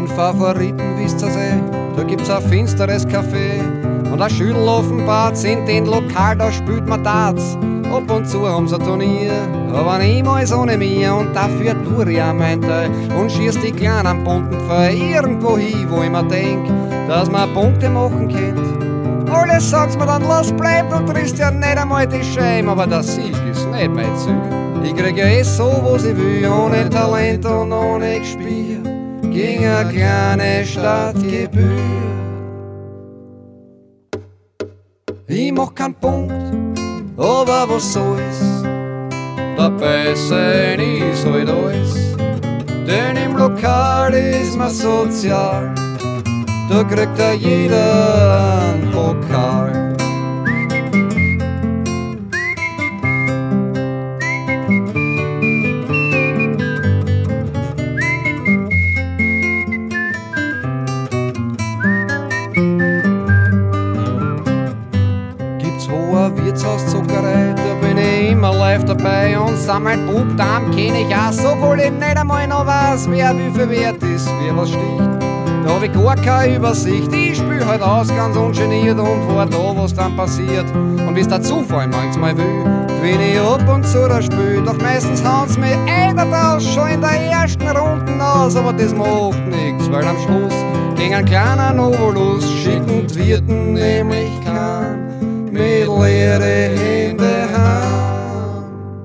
Favoriten, wisst ihr eh, da gibt's ein finsteres Café und ein Schütteloffenbad. In den Lokal, da spielt man Darts. Ab und zu haben sie ein Turnier, aber niemals ohne mir. Und dafür tue ich auch mein Teil und schieß die kleinen bunten Pfeil irgendwo hin, wo ich mir denk, dass man Punkte machen könnt. Alles sagt's mir dann, lass bleiben, du triffst ja nicht einmal die Scheibe. Aber der Sieg ist nicht mein Ziel. Ich krieg ja eh so, was ich will, ohne Talent und ohne Gespiel, gegen eine kleine Stadtgebühr. Ich mach keinen Punkt, aber was soll's, dabei sein ist halt alles. Denn im Lokal ist man sozial, da kriegt ja jeder einen Pokal. Wirtshauszuckerei, da bin ich immer live dabei und sammel Bub, Darm kenn ich auch, so obwohl ich nicht einmal noch weiß, wer wie viel wert ist, wer was sticht. Da hab ich gar keine Übersicht, ich spül halt aus ganz ungeniert und war da, was dann passiert. Und wie's der Zufall manchmal will, wenn ich ab und zu da spül, doch meistens haut's mir einer draus schon in der ersten Runde aus, aber das macht nix, weil am Schluss ging ein kleiner Novolus, schickend Wirten nämlich kam mit leere Hände heim.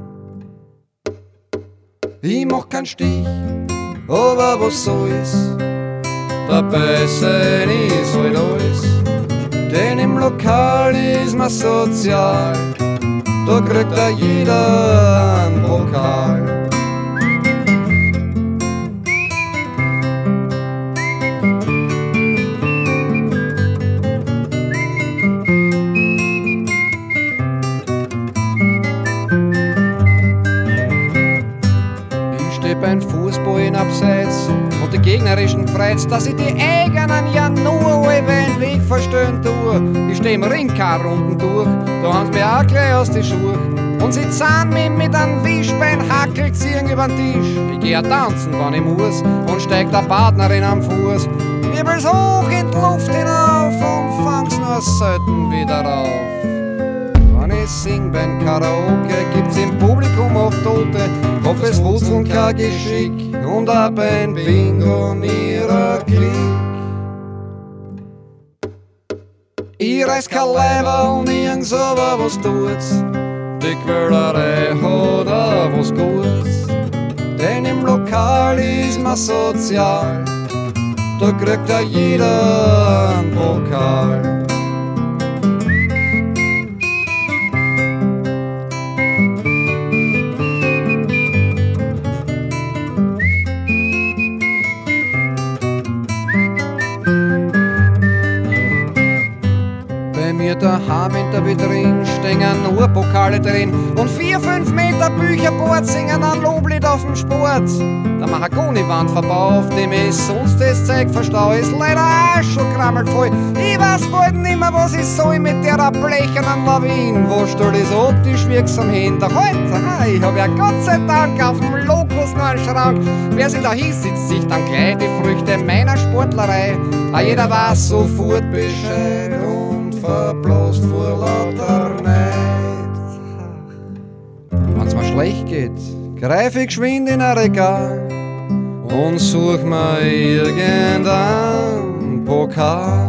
Ich mach keinen Stich, aber was soll's, dabei sein ist halt alles. Denn im Lokal ist man sozial, da kriegt ja jeder einen Pokal. Beim Fußball in Abseits und die gegnerischen freut's, dass ich die eigenen ja nur über den Weg verstehen tue. Ich steh im Ring keine Runden durch, da haben's mir auch gleich aus die Schuhe. Und sie zahn mich mit einem Wischbein Hackel ziehen übern Tisch. Ich geh ja tanzen, wann ich muss, und steig der Partnerin am Fuß. Wirbel's hoch in die Luft hinauf und fang's nur selten wieder auf. Wenn ich sing beim Karaoke, gibt's im Publikum oft Tote. Hoff es wurzeln kein Geschick und auch beim Bingo ihrer Klick. Ich reiß kein Leiber und nirgends, aber was tut's? Die Quälerei hat auch was Gutes. Denn im Lokal ist man sozial, da kriegt ja jeder einen Pokal. Daheim in der Vitrine stehen nur Pokale drin und 4-5 Meter Bücherboard singen ein Loblied auf dem Sport. Der Mahagoni-Wand verbaut, dem ich sonst das Zeug verstau, ist leider auch schon krammelt voll. Ich weiß bald nimmer, was ich soll mit der blechernen Lawine. Wo stellt es optisch wirksam hin? Doch heute, ich hab ja Gott sei Dank auf dem Lokus noch einen Schrank. Wer sich da hinsitzt, sich dann gleich die Früchte meiner Sportlerei. Jeder weiß sofort Bescheid und verblasst vor lauter Neid. Wenn's mir schlecht geht, greif ich geschwind in ein Regal und such mir irgendeinen Pokal.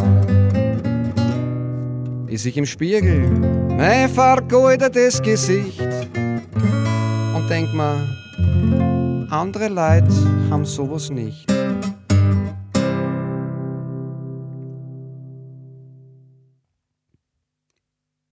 Ich sich im Spiegel mein vergoldetes Gesicht und denk mir, andere Leute haben sowas nicht.